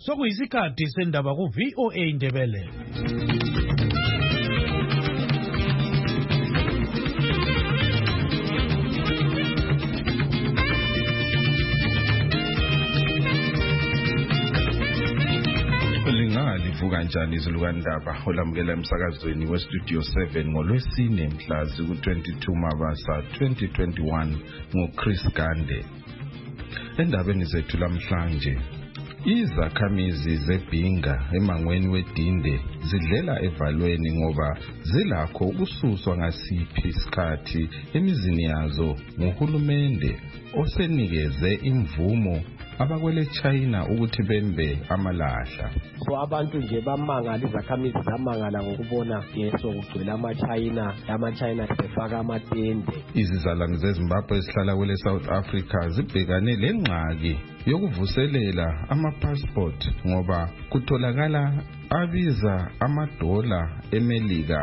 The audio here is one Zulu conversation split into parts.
Sokuyisikhathi sendaba ku VOA Indebele. Livuka njani izilukandaba olamukela emsakazweni westudio 7 ngolwesine mhla ku-22 Mabasa 2021 nguChris Gande. Endabeni zethu lamhlanje, izakhamizi zeBhinga emangweni weDinde zidlela evalweni ngoba zilakho ukususwa ngasiphi isikhathi emizini yazo nguhulumende osenikeze imvumo abakwele China ukuthi bembe amalahla. So abantu nje bamangala, izakhamizi zamangala ngokubona sokugcwele ama-China sefaka amatende. Izizalwane zeZimbabwe esihlala kwele South Africa zibhekane lengxaki yokuvuselela ama-passport ngoba kutholakala abiza amadola eMelika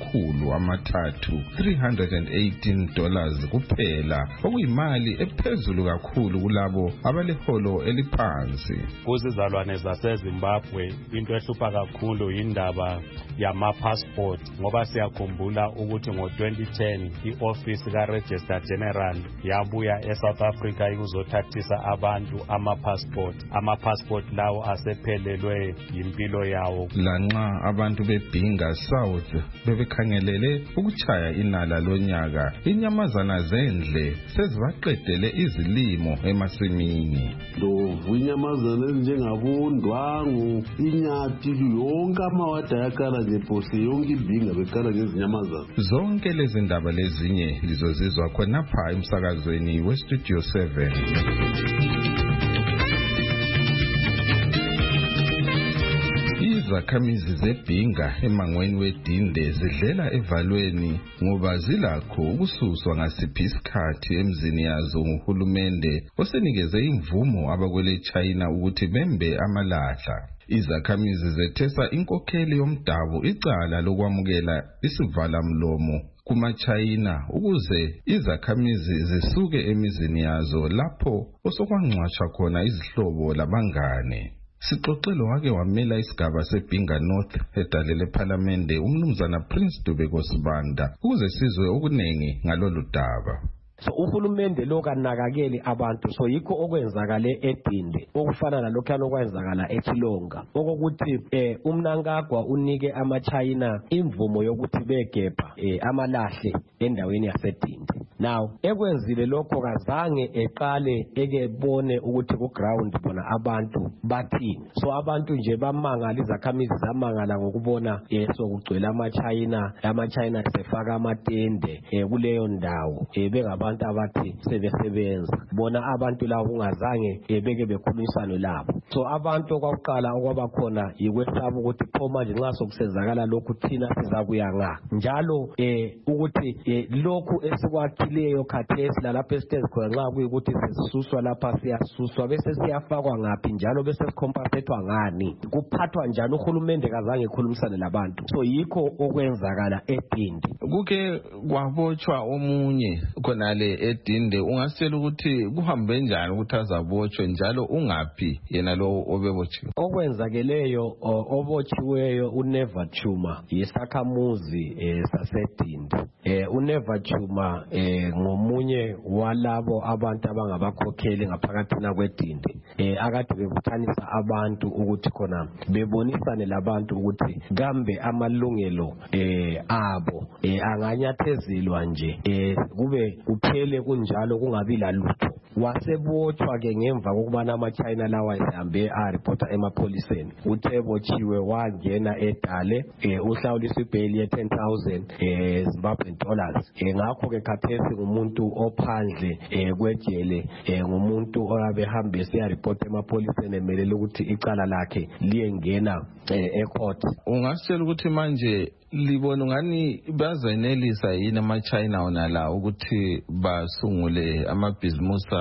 $318 kuphela, okuyimali ephezulu kakhulu kulabo abaleholo eliphansi. Kuzizalwane zaseZimbabwe into ehlupha kakhulu indaba yama-passport ngoba siyakhumbula ukuthi ngo-2010 i-office ka-Register General yabuya eSouth Africa ikuzothathisa abantu ama-passport lawo asephelelwe yimpilo yawo. Lanxa abantu beBhinga South bebekhangelele ukuchaya inala lonyaka, inyamazana zendle sezibaqedele izilimo emasimini. Ndovu, inyamazana ezinjengabondwangu, inyathi, yonke amawada yakala ngephose, yonke iBhinga bekala ngezinyamazana. Zonke lezi ndaba lezinye lizozizwa khonapha emsakazweni westudio 7. Izakhamizi zeBhinga emangweni weDinde zidlela evalweni ngoba zilakho ukususwa ngasiphi isikhathi emzini yazo nguhulumende osenikeze imvumo abakwele China ukuthi bembe amalahla. Izakhamizi zethesa inkokheli yomdabu icala lokwamukela isivala mlomo kuma-China ukuze izakhamizi zisuke emizini yazo lapho osokwangcwatshwa khona izihlobo labangane. Sixoxelo wake wamela isigaba seBhinga North edalele ePhalamende umnumzana Prince Dubeko Sibanda ukuze sizwe okunengi ngalolu daba. So uhulumende lo kanakakeli abantu, so yikho okwenzakale eDinde okufana nalokho anokwenzakala eChilonga okokuthi uMnangagwa unike ama-China imvumo yokuthi begebha amalahle endaweni yaseDinde. Now ekwenzile lokho kazange eqale ekebone ukuthi ku ground bona abantu bathini. So abantu nje bamangala, izakhamizi zamangala ngokubona sokugcwele ama-China sefaka amatende kuleyo ndawo bengabantu abathi sebesebenza. Bona abantu labo kungazange beke bekhulumisane labo. So abantu okwaqala okwabakhona yikwesaba ukuthi pho manje nxa sokusenzakala lokhu thina sizakuya nga njalo ukuthi lokhu esikwakhileyo khathesi lalapho esitezi khona nxa kuyikuthi sesisuswa lapha siyasuswa bese siyafakwa ngaphi njalo bese sikhompasethwa ngani, kuphathwa njani. Uhulumende kazange ekhulumisane labantu. So yikho okwenzakala eDinde. Kuke kwabotshwa omunye khonale eDinde, ungasitshela ukuthi kuhambe njani ukuthi azabotshwe njalo ungaphi yena lo obebotshiwe? Okwenzakeleyo obotshiweyo uNeva Chuma yisakhamuzi saseDinde. uNeva Chuma ngomunye walabo abantu abangabakhokheli ngaphakathina kweDinde akade bebuthanisa abantu ukuthi khona bebonisane labantu ukuthi kambe amalungelo abo anganyathezelwa nje kube kuphele kunjalo kungabi lalutho. Wasebotshwa ke ngemva kokubana ama-China lawa ehambe reporta emapholiseni. Uthebotshiwe wangena eDale uhlawuliswa ibheli ye$10,000 Zimbabwean dollars. Ngakho ke khathesi ngumuntu ophandle kwejele, ngumuntu oyabe hambe siya report emapholiseni emelele ukuthi icala lakhe liyengena ecourt. Ungasitshela ukuthi manje libona ngani bazenelisa yini ama-China onala ukuthi basungule amabhizimusi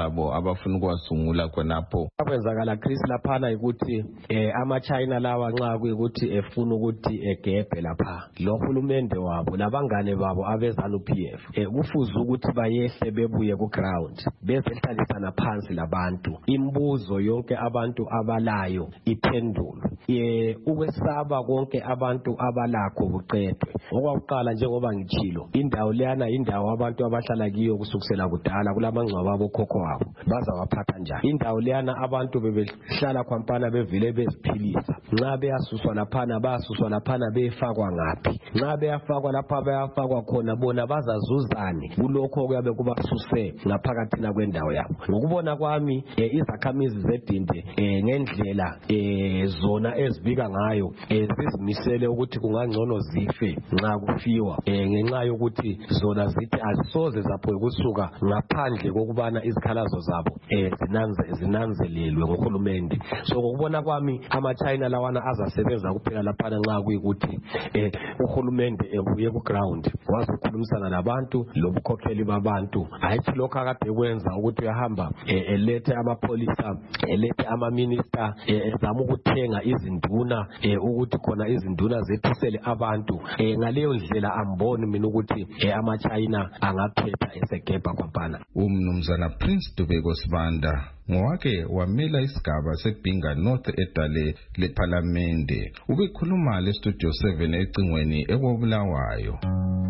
abo abafuna ukwasungula khonapho. Akwenzakala Chris laphana ukuthi ama-China lawa nxa kuyikuthi efuna ukuthi egebhe lapha lo hulumende wabo labangane babo abeZANU-PF kufuze ukuthi bayehle bebuye ku ground bezehlalisana phansi labantu imibuzo yonke abantu abalayo iphendulo ukwesaba konke abantu abalakho buqedwe. Okwakuqala njengoba ngitshilo indawo leyana indawo abantu abahlala kiyo kusukisela kudala kulamangcwaba abokhokho wabo bazawaphatha njani. Indawo leyana abantu bebehlala khwampana bevele beziphilisa nxa beyasuswa laphana bayasuswa laphana befakwa ngaphi nxa beyafakwa lapha bayafakwa khona bona bazazuzani kulokho kuyabe kubasuse ngaphakathina kwendawo yabo. Ngokubona kwami izakhamizi zedinde ngendlela zona ezibika ngayo zizimisele ukuthi kungangcono zife nxa kufiwa ngenxa yokuthi zona zithi azisoze zapho ukusuka ngaphandle kokubana izikhalazo zabo zinanzelelwe ngohulumende. So ngokubona kwami ama-China lawana azasebenza kuphela laphana nxa kuyikuthi uhulumende ebuye ku ground wazokhulumisana nabantu lobukhokheli babantu. Hayithi lokho akade kwenza ukuthi uyahamba elethe amapholisa elethe ama-minister ezama ukuthenga izinduna ukuthi khona izinduna zethisele abantu. Ngaleyo ndlela amboni mina ukuthi ama-China angaphetha esegebha kwampana. Umnumzana Prince Dubeko Sibanda ngowake wamela isigaba seBhinga North edale lePhalamende ubekhuluma leStudio 7 ecingweni ekobulawayo.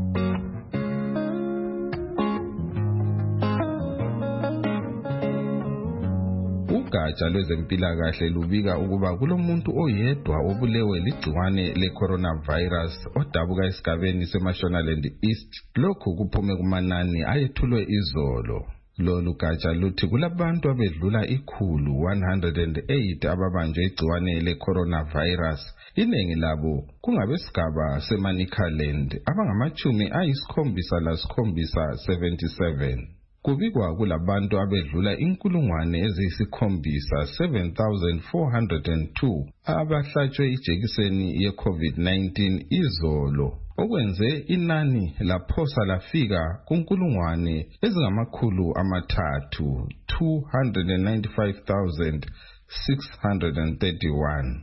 Ugatsha lwezempilakahle lubika ukuba kulomuntu oyedwa obulewe ligciwane le-coronavirus odabuka esigabeni seMashonaland East. Lokhu kuphume kumanani ayethulwe izolo. Lolu gatsha luthi kulabantu abedlula 108 ababanjwe igciwane le-coronavirus. Iningi labo kungabesigaba seManicaland abangama-77. Kubikwa kulabantu abedlula 7,402 abahlatshwe ijekiseni ye-COVID-19 izolo, okwenze inani laphosa lafika kunkulungwane ezingama-300 295,631.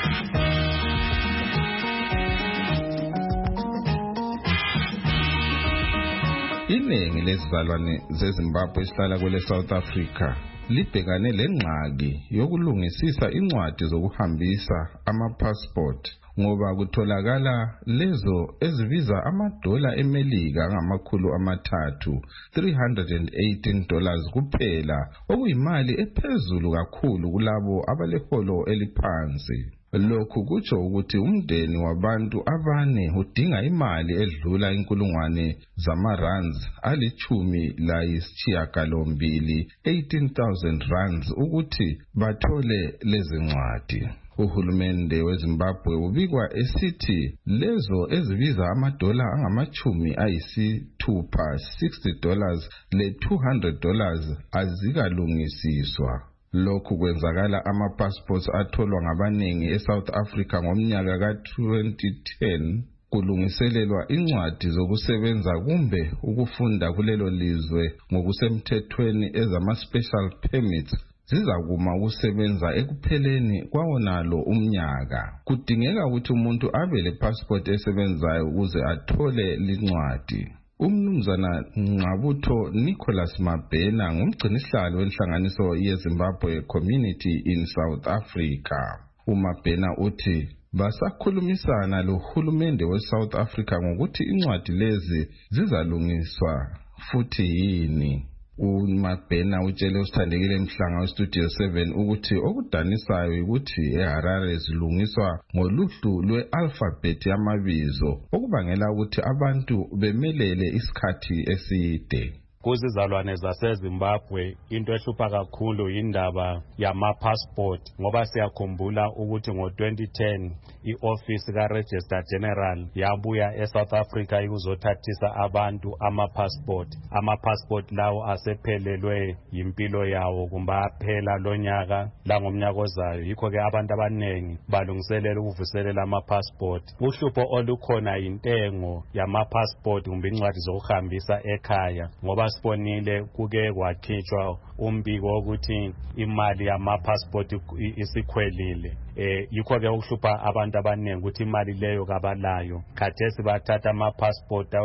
Iningi lezizalwane zeZimbabwe esihlala kwele South Africa libhekane lengxaki yokulungisisa incwadi zokuhambisa ama-passport ngoba kutholakala lezo ezibiza amadola eMelika angama-300 $318 kuphela, okuyimali ephezulu kakhulu kulabo abaleholo eliphansi. Lokhu kutsho ukuthi umndeni wabantu abane udinga imali edlula inkulungwane zamarands ali-18,000 rands ukuthi bathole lezi ncwadi. Uhulumende weZimbabwe ubikwa esithi lezo ezibiza amadola angama-60 $60 le-$200 azikalungisiswa. Lokhu kwenzakala ama-passports atholwa ngabaningi eSouth Africa ngomnyaka ka-2010 kulungiselelwa incwadi zokusebenza kumbe ukufunda kulelo lizwe ngokusemthethweni ezama-special permits zizakuma ukusebenza ekupheleni kwawonalo umnyaka. Kudingeka ukuthi umuntu abe le-passport esebenzayo ukuze athole lincwadi. Umnumzana Ngqabutho Nicholas Mabhena ngumgcinisihlalo wenhlanganiso yeZimbabwe Community in South Africa. uMabhena uthi basakhulumisana lohulumende weSouth Africa ngokuthi incwadi lezi zizalungiswa futhi yini. uMabhena utshele usithandekile Mhlanga weStudio 7 ukuthi okudanisayo ukuthi eHarare zilungiswa ngoluhlu lwe-alphabet yamabizo okubangela ukuthi abantu bemelele isikhathi eside. Kuzizalwane zaseZimbabwe into ehlupha kakhulu indaba yama-passport ngoba siyakhumbula ukuthi ngo-2010 i-office ka-Register General yabuya eSouth Africa ikuzothathisa abantu ama-passport lawo asephelelwe yimpilo yawo kumbe aphela lonyaka langomnyaka ozayo. Yikho-ke abantu abanengi balungiselela ukuvuselela ama-passport. Uhlupho olukhona yintengo yama-passport kumbe incwadi zokuhambisa ekhaya ngoba sibonile kuke kwakhitshwa umbiko wokuthi imali yama-passport isikhwelile. Yikho ke ukuhlupha abantu abaningi ukuthi imali leyo kabalayo. Khathesi bathatha ama-passport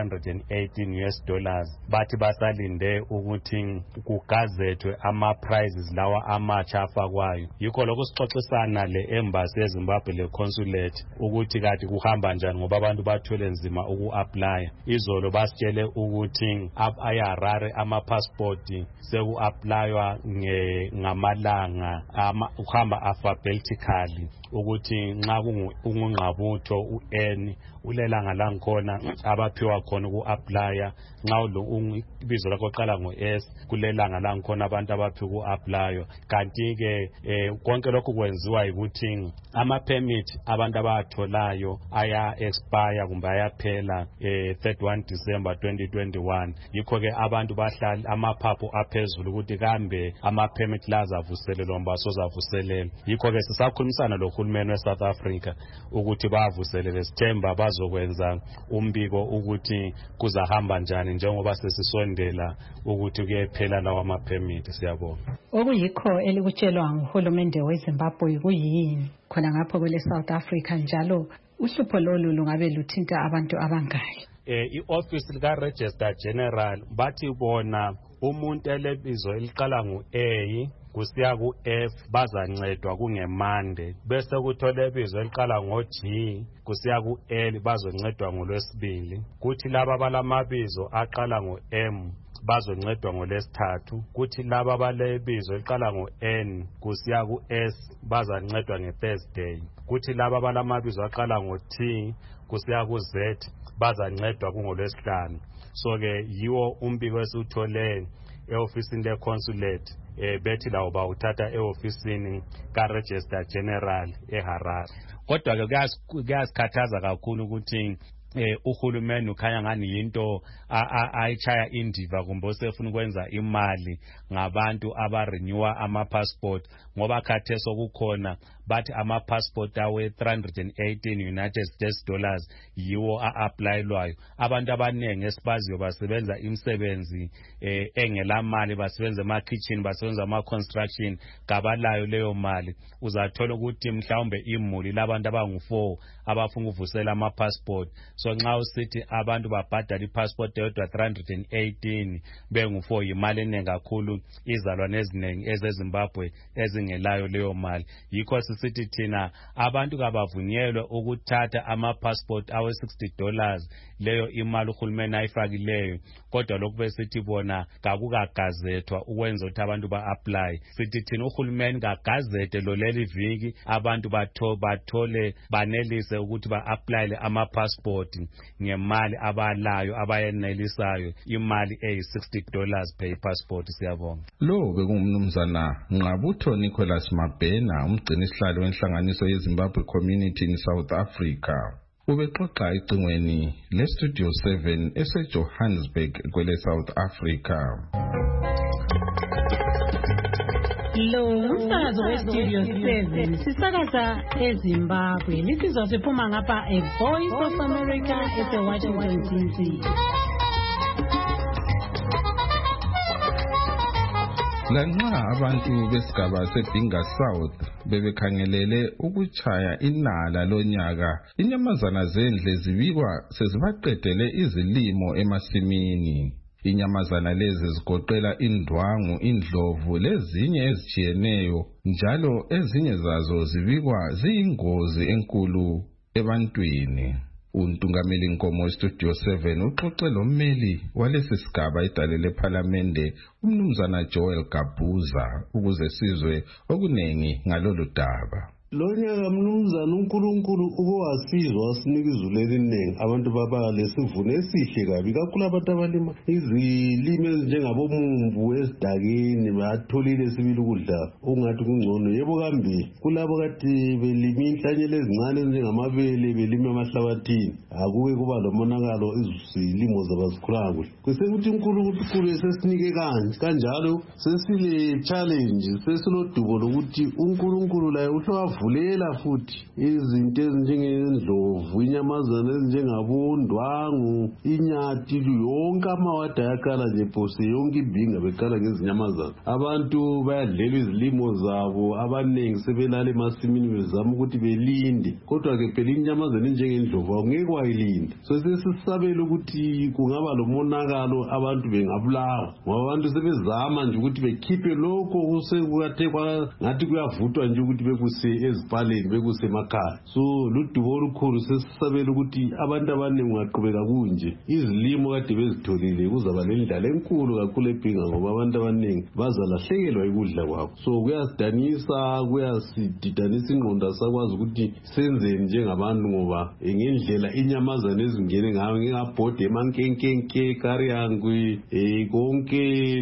$318 bathi basalinde ukuthi kugazethwe ama-prizes lawa amatsha afakwayo. Yikho lokhu sixoxisana le-embassy yeZimbabwe le-consulate ukuthi kade kuhamba njani ngoba abantu bathwele nzima uku-aplya. Izolo basitshele ukuthi ayaRare ama-passport seku-aplaywa ngamalanga uhamba alphabetically ukuthi nxa kungungqabutho u-N ulelanga langikhona abaphiwa khona uku-aplya. Nxa ibizo lakho qala ngo-S kulelanga langikhona abantu abaphiwa uku-aplya. Kanti-ke konke lokhu kwenziwa yikuthi ama-permit abantu abatholayo aya-expire kumbe ayaphela 31 December 2021. Yikho-ke abantu bahlala amaphaphu aphezulu ukuthi kambe ama-permit la azavuselelwa mba sozavuselela. Yikho-ke sisakhulumisana lohulumeni we-South Africa ukuthi bavuselele. Sithemba bazokwenza umbiko ukuthi kuzahamba njani njengoba sesisondela ukuthi kuyephela lawa ama-permit. Siyabonga. Okuyikho elikutshelwa nguhulumende weZimbabwe kuyini khona ngapho kwele South Africa, njalo uhlupho lolu lungabe luthinta abantu abangaki? I-office lika-Register General bathi bona umuntu elebizo eliqala ngo-A kusiya ku-F bazancedwa kungemande, bese kuthola ibizo eliqala ngo-G kusiya ku-L bazoncedwa ngolwesibili. Kuthi laba balamabizo aqala ngo-M bazoncedwa ngolesithathu. Kuthi laba balebizo eliqala ngo-N kusiya ku-S bazancedwa nge-Thursday. Kuthi laba balamabizo aqala ngo-T kusiya ku-Z bazancedwa kungolwesihlanu. So-ke yiwo umbiko esiwuthole e-ofisini le-consulate bethi lawo bawuthatha e-ofisini ka-Register General eHarare. Kodwa-ke kuyasikhathaza kakhulu ukuthi uhulumeni ukhanya ngani yinto ayitshaya indiva kumbe osefuna ukwenza imali ngabantu abarenewa ama-passport, ngoba khathesi okukhona bathi ama-passport awe-$318 United States yiwo a-aplayelwayo. Abantu abaningi esibaziyo basebenza imisebenzi engelamali, basebenza ema-kitchen, basebenza ama-construction, kabalayo leyo mali. Uzathola ukuthi mhlawumbe imuli labantu abangu-4 abafuna ukuvusela ama-passport. So nxa usithi abantu babhadala i-passport yodwa 318 bengu-4 yimali eningi kakhulu. Izalwane eziningi ezeZimbabwe ezingelayo leyo mali. Yikho sisithi thina abantu kabavunyelwe ukuthatha ama-passport awe-$60 leyo imali uhulumeni ayifakileyo. Kodwa lokhu besithi bona kakukagazethwa ukwenza ukuthi abantu ba-apply. Sithi thina uhulumeni kagazete lo leli viki abantu bathole banelise ukuthi ba-apply ama-passport ngemali abalayo abayenelisayo, imali eyi-$60 per passport. Siyabonga. Lo bekungumnumzana Ngqabutho Nicholas Mabhena, umgcinisihlalo wenhlanganiso yeZimbabwe Community in South Africa. Ubexoxa icingweni le-Studio 7 eseJohannesburg kwele South Africa. Lo umsakazo we-Studio 7 sisakaza eZimbabwe. Lisizwa siphuma ngapha e-Voice of America ese-Washington DC. Lanxa abantu besigaba seBinga South bebekhangelele ukutshaya inala lonyaka, inyamazana zendle zibikwa sezibaqedele izilimo emasimini. Inyamazana lezi zigoqela indwangu, indlovu lezinye ezijiyeneyo, njalo ezinye zazo zibikwa ziyingozi enkulu ebantwini. Untungameli Nkomo weStudio 7 uxoxe lommeli walesi sigaba idale lePhalamende umnumzana Joel Gabuza ukuze sizwe okunengi ngalolu daba. Lonyaka mnumzana uNkulunkulu ukwasizwa wasinika izulu eliningi, abantu baba lesivuno esihle kabi kakhulu. Abantu abalima izilimo ezinjengabomumbu esidakeni batholile sibili ukudla ungathi kungcono. Yebo kambe kulabo kade belima inhlanyelo ezincane ezinjengamabele belima emahlabathini akuke kuba lomonakalo izilimo zabazikhulanga kuhle. Kusekuthi uNkulunkulu sesinike kanjalo sesile challenge, sesilodubo lokuthi uNkulunkulu laye uhlwa bavulela futhi izinto ezinjengendlovu, inyamazana ezinjengabondwangu, inyathi, yonke amawadi ayakhala nje phose yonke ibhinga bekhala ngezinyamazana. Abantu bayadlela izilimo zabo, abaningi sebelala emasimini bezama ukuthi belinde, kodwa ke phela inyamazana enjengendlovu awungeke wayilinda. So sesisabela ukuthi kungaba lomonakalo, abantu bengabulawa ngoba abantu sebezama nje ukuthi bekhiphe lokho sekuthe ngathi kuyavutwa nje ukuthi bekuse ezipaleni bekuse emakhaya. So ludubo olukhulu sesisabela ukuthi abantu abaningi ungaqhubeka kunje izilimo kade bezitholile kuzaba lendlala enkulu kakhulu ebhinga ngoba abantu abaningi bazalahlekelwa ikudla kwabo. So kuyasidanisa, kuyasididanisa ingqondo sakwazi ukuthi senzeni njengabantu ngoba ngendlela inyamazana ezingene ngayo ngingabhode emankenkenke Kariangwe konke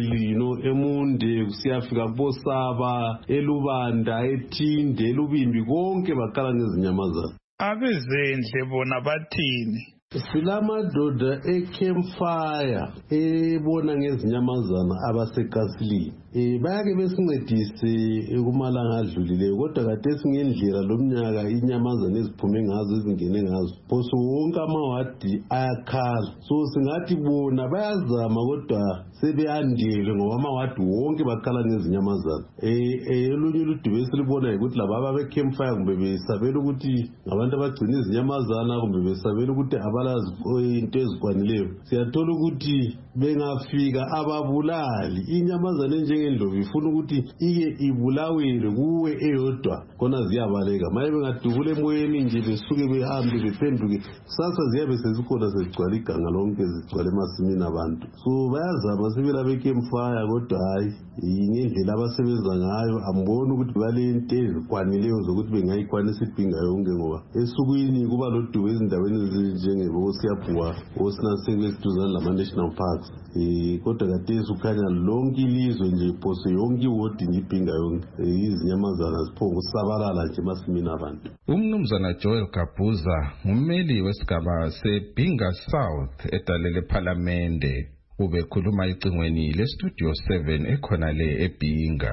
emunde siyafika kubosaba eLubanda eThinde eLubimbi konke bakhala ngezinyamazana. Abezendle bona bathini? Silamadoda eCampfire ebona ngezinyamazana abaseKasilini. Bayake besincedise kumalanga adlulileyo kodwa kade singendlela lomnyaka inyamazana eziphume ngazo ezingene ngazo. Phoso wonke amawadi ayakhala. So singathi bona bayazama kodwa sebeyandile ngoba amawadi wonke bakhala ngezinyamazana. Olunye uludube esilibona ukuthi laba beCampfire kumbe besabela ukuthi ngabantu abagcina izinyamazana kumbe besabela ukuthi abalazi into ezikwanileyo. Siyathola ukuthi bengafika ababulali inyamazana enjengendlovu ifuna ukuthi ike ibulawele kuwe eyodwa khona ziyabaleka. Maye bengadubula emoyeni nje besuke behambe bephenduke kusasa ziyabe sezikhona sezigcwala iganga lonke zigcwala emasimini abantu. So bayazama sebela beCampfire kodwa hayi ngendlela abasebenza ngayo amboni ukuthi balento ezikwanileyo zokuthi bengayikwanisa ibhinga yonke ngoba esukwini kuba lodubo ezindaweni ezinjengebo Siyabhuwa osinasekwe siduzana lama-national parks. Kodwa kade ukhanya lonke ilizwe nje phose yonke iwodi nje ibhinga yonke izinyamazana ziphonga usabalala nje emasimini abantu. Umnumzana Joel Gabuza ngummeli wesigaba seBhinga South edalele ePhalamende ubekhuluma ecingweni leStudio 7 ekhona le eBhinga.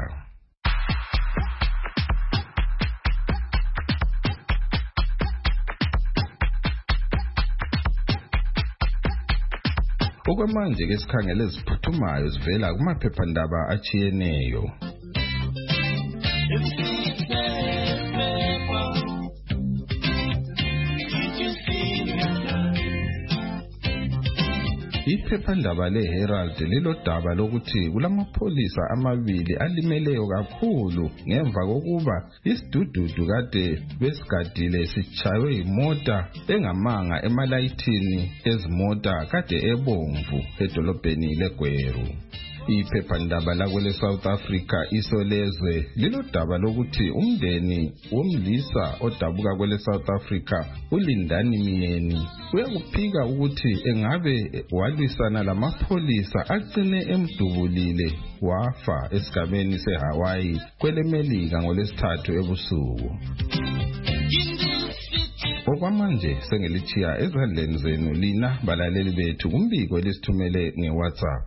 Okwamanje ke sikhangele eziphuthumayo zivela kumaphephandaba achiyeneyo. Iphephandaba leHerald lilodaba lokuthi kulamapholisa amabili alimeleyo kakhulu ngemva kokuba isidududu kade besigadile sichaywe imota engamanga emalayithini ezimota kade ebomvu edolobheni leGweru. Iphephandaba lakwele South Africa Isolezwe lilodaba lokuthi umndeni womlisa odabuka kwele South Africa uLindani Miyeni uyakuphika ukuthi engabe walwisana lamapholisa agcine emdubulile wafa esigabeni seHawaii kweleMelika ngolesithathu ebusuku. Okwamanje sengelichiya ezandleni zenu lina balaleli bethu kumbiko elisithumele ngeWhatsApp.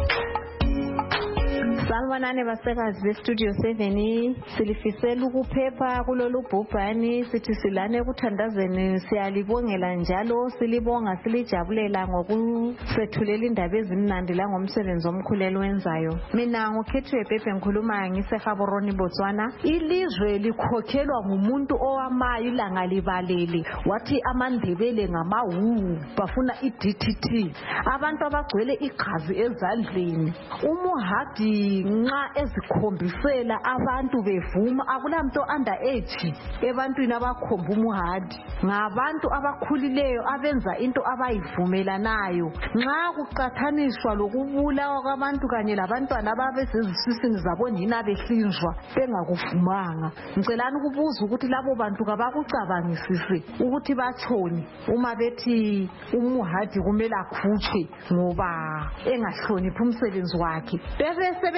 Sanibonani basekazi beStudio 7 silifisela ukuphepha kulolu bhubhane sithi silane kuthandazeni siyalibongela njalo silibonga silijabulela ngokusethulela indaba ezimnandi la ngomsebenzi omkhulelo wenzayo. Mina ngokhethwe Pepe ngikhuluma ngiseGaborone Botswana. Ilizwe likhokhelwa ngumuntu owamayo ilanga libalele wathi amandebele ngamawu bafuna iDTT abantu abagcwele igazi ezandleni umuhadi nxa ezikhombisela abantu bevuma akulamntu underage ebantwini abakhomba umuhadi ngabantu abakhulileyo abenza into abayivumelanayo nxa kuqathaniswa lokubulawa kwabantu kanye labantwana ababeziziswini zabonina behlinzwa bengakuvumanga. Ngicelani ukubuza ukuthi labo bantu kabakucabangisise ukuthi bathoni uma bethi umuhadi kumele akhutshwe ngoba engahloniphi umsebenzi wakhe. Bese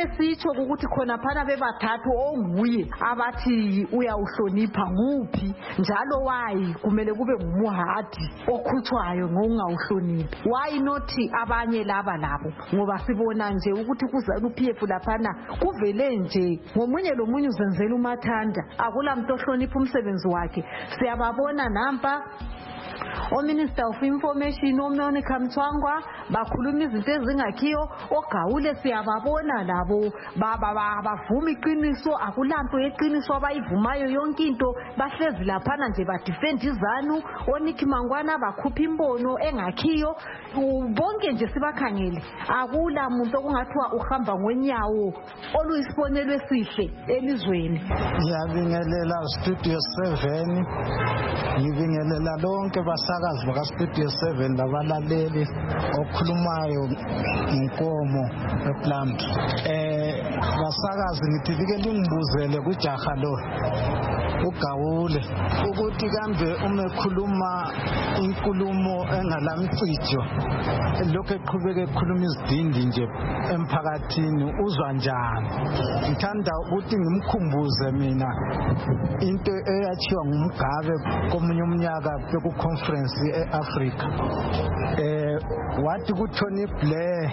sitsho ukuthi khona phana bebathathu onguye abathi uyawuhlonipha nguphi njalo why kumele kube ngumuhadi okhutshwayo ngokungawuhloniphi. Why not abanye labo ngoba sibona nje ukuthi kuZANU-PF laphana kuvele nje ngomunye lomunye uzenzela umathanda, akula muntu ohlonipha umsebenzi wakhe. Siyababona nampa oMinister of Information uMonica Mthwangwa bakhuluma izinto ezingakhiyo, oGawule siyababona labo bavuma iqiniso, akulanto yeqiniso abayivumayo, yonke into bahlezi laphana nje badefend iZANU. oNick Mangwana bakhupha imbono engakhiyo, bonke nje sibakhangele, akula muntu okungathiwa uhamba ngonyawo oluyisibonelo esihle elizweni. Ngiyabingelela Studio 7, ngibingelela lonke basakazi baka Studio 7 labalaleli okhulumayo ngenkomo ePlant. Basakazi ngithi like lingibuzele kujaha lo uGawule ukuthi kambe umekhuluma inkulumo engalamcijo lokho eqhubeka ekhuluma izidindi nje emphakathini uzwa njani. Ngithanda ukuthi ngimkhumbuze mina into eyachiwa ngumGabe komunye umnyaka beku conference eAfrica. Wathi ku Tony Blair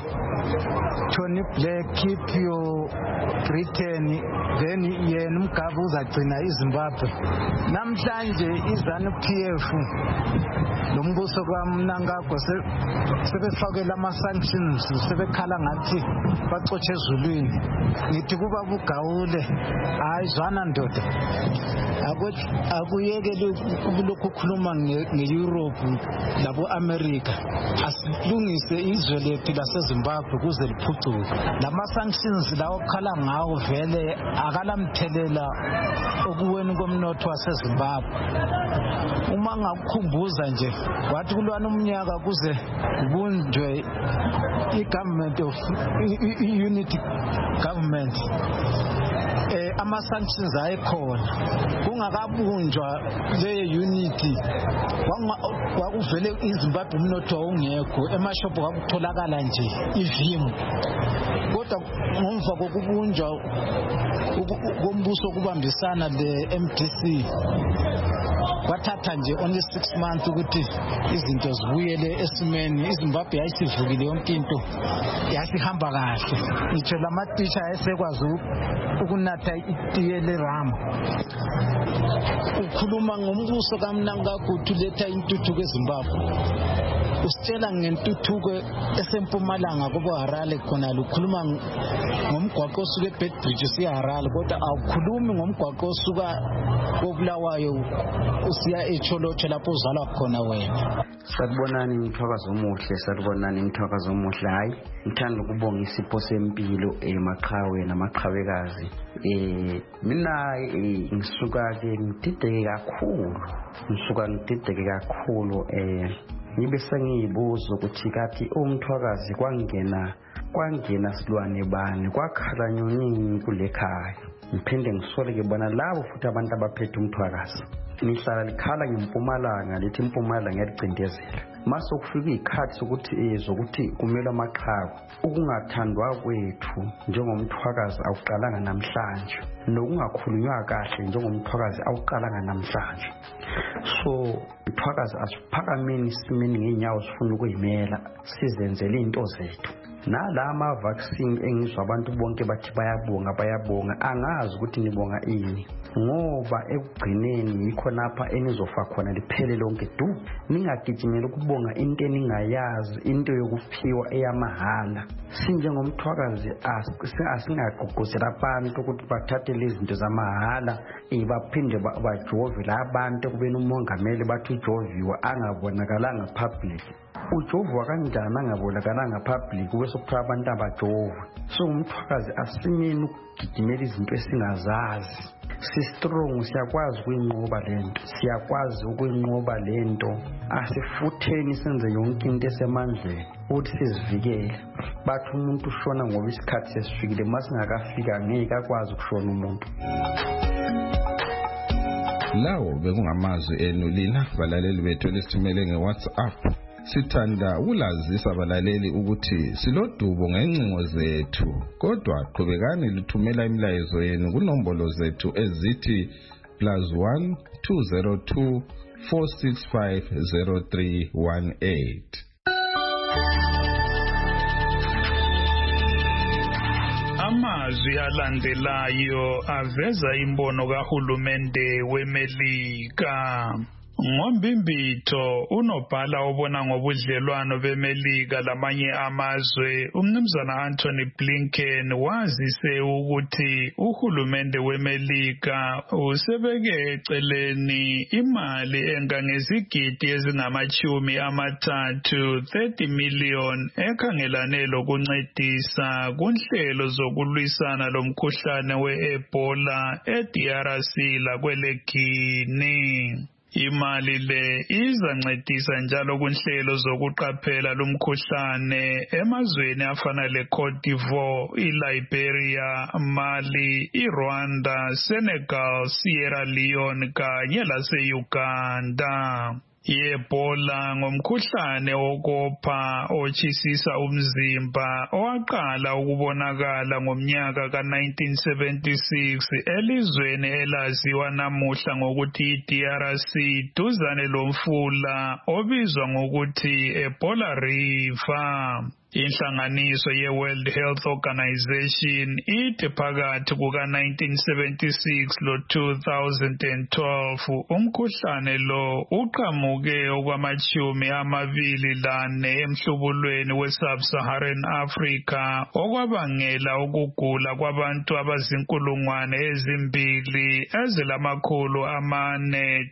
keep your Britain then yena umGabe uzagcina iZimbabwe. Namhlanje iZANU-PF lombuso kaMnangagwa sebefakela ama sanctions, sebekhala ngathi bacotshe ezulwini. Ngithi kuba buGawule ayizwana ndoda, akuyeke lokhu khuluma ngeEurope labo America, asilungise izwe lethu laseZimbabwe kuze liphucuke. Lama sanctions lawo khala ngawo vele akalamthelela okuweni komnotho waseZimbabwe. Uma ngakukhumbuza nje wathi kulwana umnyaka kuze kubunjwe igovernment of unity government, ama sanctions ayekhona kungakabunjwa le unity, wakuvele iZimbabwe umnotho ungekho, emashophu kwakutholakala nje ivimu. Kodwa ngomva kokubunjwa kombuso kubambisana le MDC wathatha nje only 6 months ukuthi izinto zibuyele esimeni. iZimbabwe yayisivukile yonke into yasihamba kahle, ngitsho lamatisha ayesekwazi ukunatha itiye leRama. Ukhuluma ngombuso kaMnangagwa uletha intuthuko eZimbabwe, usitshela ngentuthuko esempumalanga kubo Harare khona ukhuluma ngomgwaqo osuka eBedbridge usiya Harare, kodwa awukhulumi ngomgwaqo osuka koBulawayo usiya eCholocho lapho uzalwa khona wena. Sakubonani Mthwakazi omuhle, sakubonani Mthwakazi omuhle. Hayi ngithanda ukubonga isipho sempilo emaqhawe namaqhawekazi. Mina ngisuka ke ngidideke kakhulu, ngibe sengiyibuza ukuthi kathi uMthwakazi kwangena silwane bani, kwakhala nyoni kulekhaya. Ngiphinde ngisole ke bona labo futhi abantu abaphethe uMthwakazi nihlala likhala ngeMpumalanga, lithi iMpumalanga yalicindezela. Mase kufika izikhathi zokuthi kumele amaqhawe ukungathandwa kwethu njengoMthwakazi awuqalanga namhlanje, nokungakhulunywa kahle njengoMthwakazi awuqalanga namhlanje. So Mthwakazi asiphakameni simeni ngeenyawo sifuna ukuyimela sizenzele into zethu. Nalama vaccine engizwa abantu bonke bathi bayabonga, angazi ukuthi nibonga ini, ngoba ekugcineni yikho lapha enizofa khona liphele lonke du. Ningagijimela ukubonga into eningayazi, into yokuphiwa eyamahala. SinjengoMthwakazi asingagqugquzela abantu ukuthi bathathe lezi zinto zamahala baphinde bajove labantu kubeni umongameli bathi ujoviwe angabonakalanga public. Ujovwa kanjani angabonakalanga public kube sokuthiwa abantu abajova? So uMthwakazi asimeni ukugijimela izinto esingazazi. Si-strong, siyakwazi ukuyinqoba lento, asifutheni senze yonke into esemandleni ukuthi sizivikele. Bathi umuntu ushona ngoba isikhathi sesifikile, masingakafika ngeke akwazi ukushona umuntu. Lawo bekungamazwi enu lina balaleli bethu lesithumele ngeWhatsApp Sithanda ukulazisa abalaleli ukuthi silodubo ngengcingo zethu, kodwa qhubekani lithumela imilayezo yenu kunombolo zethu ezithi +1 202 465 0318. Amazwi alandelayo aveza imbono kahulumende weMelika. Ngombimbitho unobhala obona ngobudlelwano beMelika lamanye amazwe umnumzana Anthony Blinken wazise ukuthi uhulumende weMelika usebeke eceleni imali engangezigidi ezingama-30 million ekhangelane lokuncedisa kunhlelo zokulwisana lomkhuhlane we-Ebola eDRC lakweleGuinea. Imali le izancedisa njalo kunhlelo zokuqaphela lumkhuhlane emazweni afana leCote d'Ivoire, iLiberia, Mali, iRwanda, Senegal, Sierra Leone kanye lase-Uganda. I-Ebola ngumkhuhlane wokopha ochisisa umzimba owaqala ukubonakala ngomnyaka ka-1976 elizweni elaziwa namuhla ngokuthi iDRC duzane lomfula obizwa ngokuthi Ebola River. Inhlanganiso ye-World Health Organization ithi phakathi kuka-1976 lo-2012 umkhuhlane lo uqhamuke okwama-24 emhlubulweni we-Sub-Saharan Africa okwabangela ukugula kwabantu abazinkulungwane ezimbili ezilamakhulu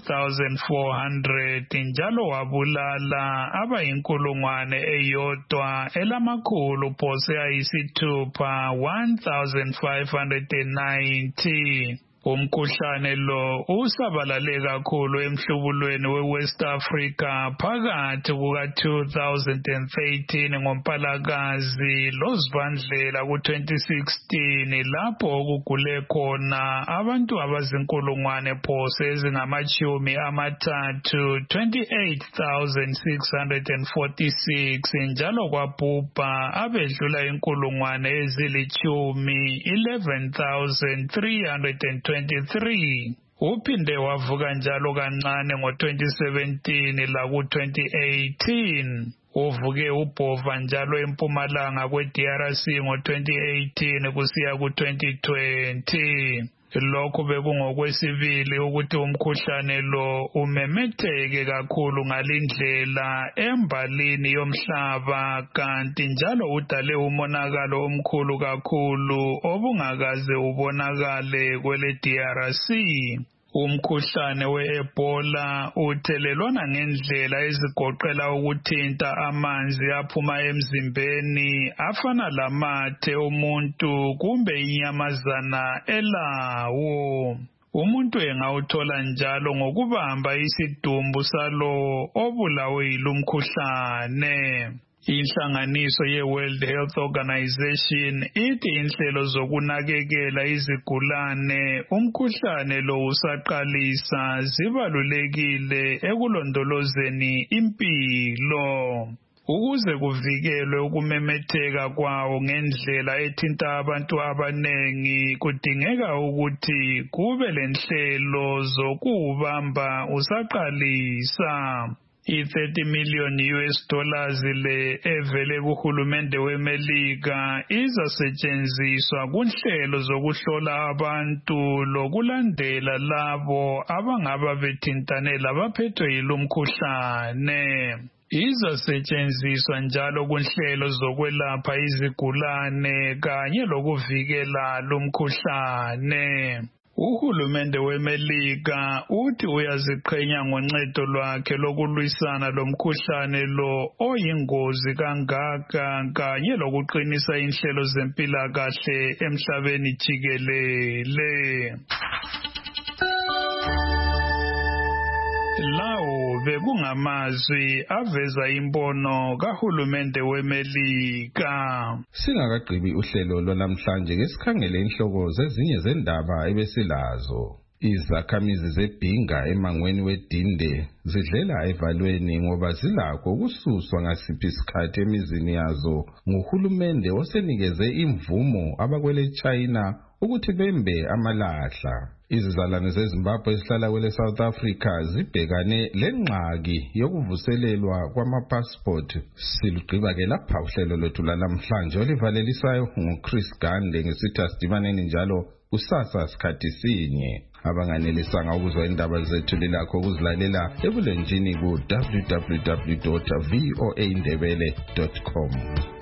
2,400 njalo wabulala abayinkulungwane eyodwa elamakhulu phose ayisithupha 1,590. Umkhuhlane lo usabalale kakhulu emhlubulweni we-West Africa phakathi kuka-2013 ngoMpalakazi loZibandlela ku-2016 lapho okugule khona abantu abazinkulungwane phose ezingama-28,646 njalo kwabhubha abedlula inkulungwane ezilitshumi 11,323. Uphinde wavuka njalo kancane ngo-2017 laku-2018. Uvuke ubhova njalo empumalanga kwe-DRC ngo-2018 kusiya ku-2020. Lokhu bekungokwesibili ukuthi umkhuhlane lo umemetheke kakhulu ngalindlela embalini yomhlaba kanti njalo udale umonakalo omkhulu kakhulu obungakaze ubonakale kwele DRC. Umkhuhlane we-Ebola uthelelwana ngendlela ezigoqela ukuthinta amanzi aphuma emzimbeni afana lamathe omuntu kumbe inyamazana elawo. Umuntu engawuthola njalo ngokubamba isidumbu salo obulawe yilumkhuhlane. Inhlanganiso ye-World Health Organization ithi inhlelo zokunakekela izigulane umkhuhlane lo usaqalisa zibalulekile ekulondolozeni impilo. Ukuze kuvikelwe ukumemetheka kwawo ngendlela ethinta abantu abanengi kudingeka ukuthi kube lenhlelo zokuwubamba usaqalisa. I-$30 million le evele kuhulumende weMelika izasetshenziswa kunhlelo zokuhlola abantu lokulandela labo abangaba bethintane labaphethwe yilumkhuhlane. Izasetshenziswa njalo kunhlelo zokwelapha izigulane kanye lokuvikela lumkhuhlane. Uhulumende weMelika uthi uyaziqhenya ngoncedo lwakhe lokulwisana lomkhuhlane lo oyingozi kangaka kanye lokuqinisa inhlelo zempilakahle emhlabeni jikelele. Lawo bekungamazwi aveza imbono kahulumende weMelika. Singakagqibi uhlelo lwanamhlanje ngesikhangele inhloko zezinye zendaba ebesilazo. Izakhamizi zeBhinga emangweni weDinde zidlela evalweni ngoba zilakho ukususwa ngasiphi isikhathi emizini yazo nguhulumende osenikeze imvumo abakwele China ukuthi bembe amalahla. Izizalwane zeZimbabwe ezihlala kwele South Africa zibhekane lenqaki yokuvuselelwa kwamapassport. Silugqiba ke lapha uhlelo lwethu lalamhlanje olivalelisayo nguChris Gande ngesithi asidibaneni njalo kusasa sikhathi sinye. Abanganelisanga ukuzwa indaba zethu lilakho ukuzilalela ebulenjini ku www.voaindebele.com.